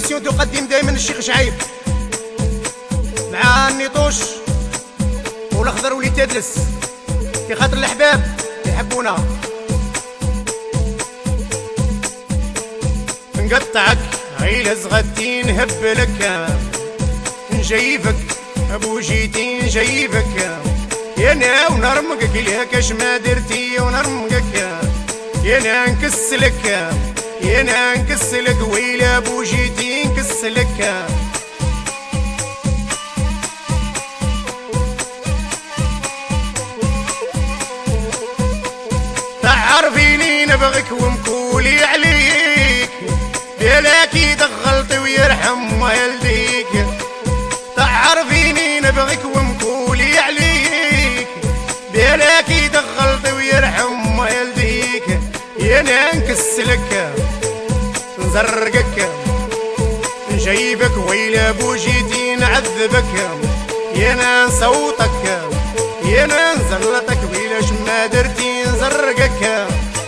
ليميسيون تقدم دائما الشيخ شعيب مع النيطوش والاخضر ولي تدلس في خاطر الاحباب يحبونا. نقطعك عيلة زغدتي نهبلك نجيبك ابو جيتي نجيبك يانا ونرمقك ليك اش ما درتي ونرمقك يانا نكسلك يانا نكسلك ويلا ابو جيتي نكسلك. تعرفيني نبغيك ومكولي عليك بلاكي دخلت ويرحم والديك. تعرفيني نبغيك ومكولي عليك بلاكي دخلت ويرحم والديك يانا نكسلك نزرقك نجيبك ويلا بو جيتي نعذبك يانا نصوتك يانا نزلطك ويلا شما درتي نزرقك.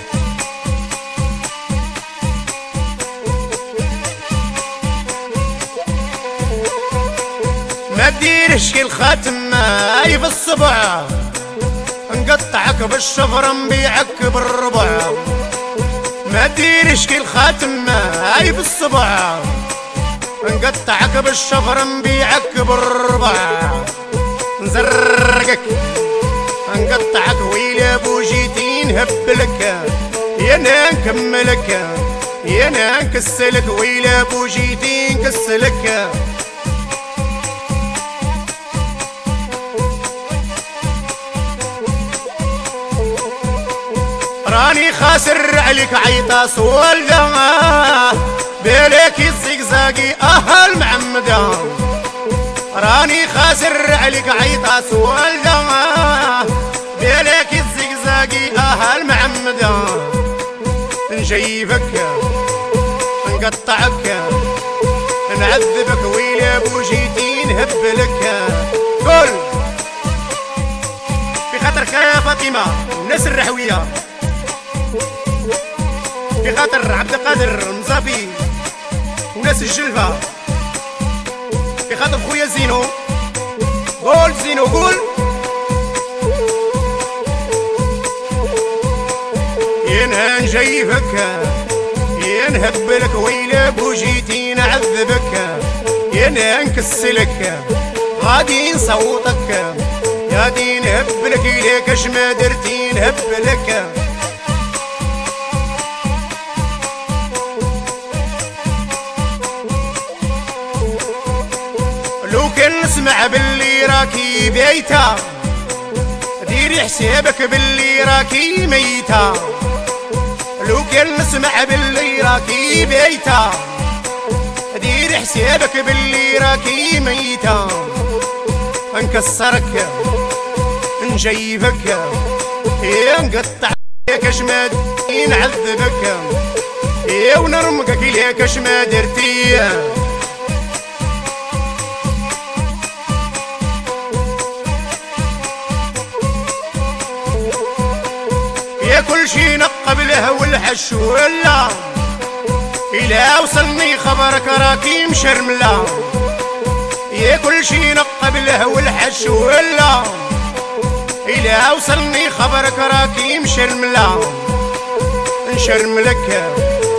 ما ديرش كي الخاتم هاي في الصبع نقطعك بالشفر نبيعك بالربع. ما ديرش كي الخاتم هاي في الصبع نقطعك بالشفر نبيعك بالربع. نزرقك نقطعك ويلا بو جيتي نهبلك يانا نكملك يانا نكسلك ويلا بو جيتي نكسلك. راني خاسر عليك عيطاس والدا بلاكي الزقزاقي اهل معمدا. راني خاسر عليك عيطاس والدا بلاكي الزقزاقي اهل معمدا. نجيبك نقطعك نعذبك ويلا بو جيتي نهبلك. قول في خاطرك يا فاطمه والناس الرحويه في خاطر عبد القادر مصافي وناس الجلفة في خاطر خويا زينو. قول زينو قول. يانا نجيبك يا نهبلك ويلا بو جيتي نعذبك يانا نكسلك غادي نصوتك غادي نهبلك ليك اش ما درتي نهبلك. لو كان نسمع باللي راكي بيتا ديري حسابك باللي راكي ميتا. لو كان نسمع باللي راكي بيتا ديري حسابك باللي راكي ميتا. نكسرك نجيبك يا نقطعك اش ما درتي نعذبك يا ونرمقك ليك اش ما درتي. يا كل شي نقبله والحش ولا إلا وصلني خبرك راكي مشرملة. يا كل شي نقبله والحش ولا إلا وصلني خبرك راكي مشرملة. نشرملك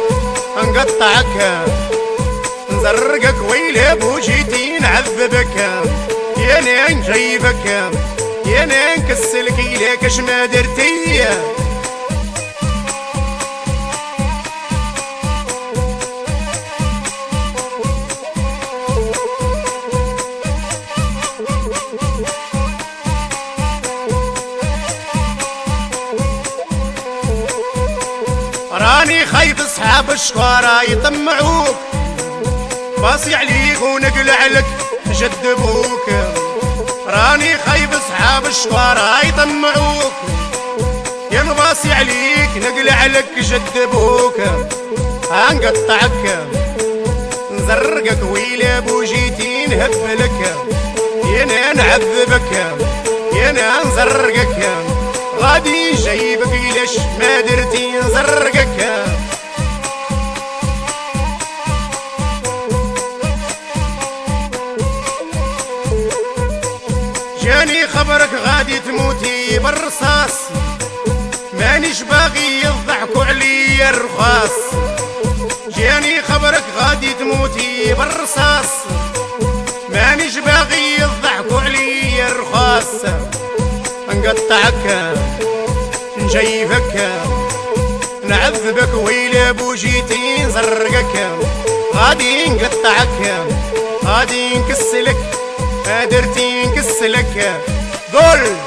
نقطعك نزرقك ويلا بو جيتي نعذبك يانا نجيبك يانا نكسلك ليك اش ما درتي. راني خايف اصحاب الشقارة يطمعوك باصي عليك ونقلع لك جدبوك. راني خايف اصحاب الشقارة يطمعوك يا نباصي عليك نقلع لك جدبوك. هنقطعك نزرقك ويلا بو جيتي نهبلك يانا نعذبك يانا نزرقك غادي جايبك ليش ما درتي نزرقك. جاني خبرك غادي تموتي بالرصاص، مانيش باغي يضحكوا عليا الرخاص. جاني خبرك غادي تموتي بالرصاص، مانيش باغي يضحكوا عليا الرخاص. نقطعك نجيبك نعذبك ويلا بوجيتي نزرقك، غادي نقطعك غادي نكسلك، درتي نكسلك. قول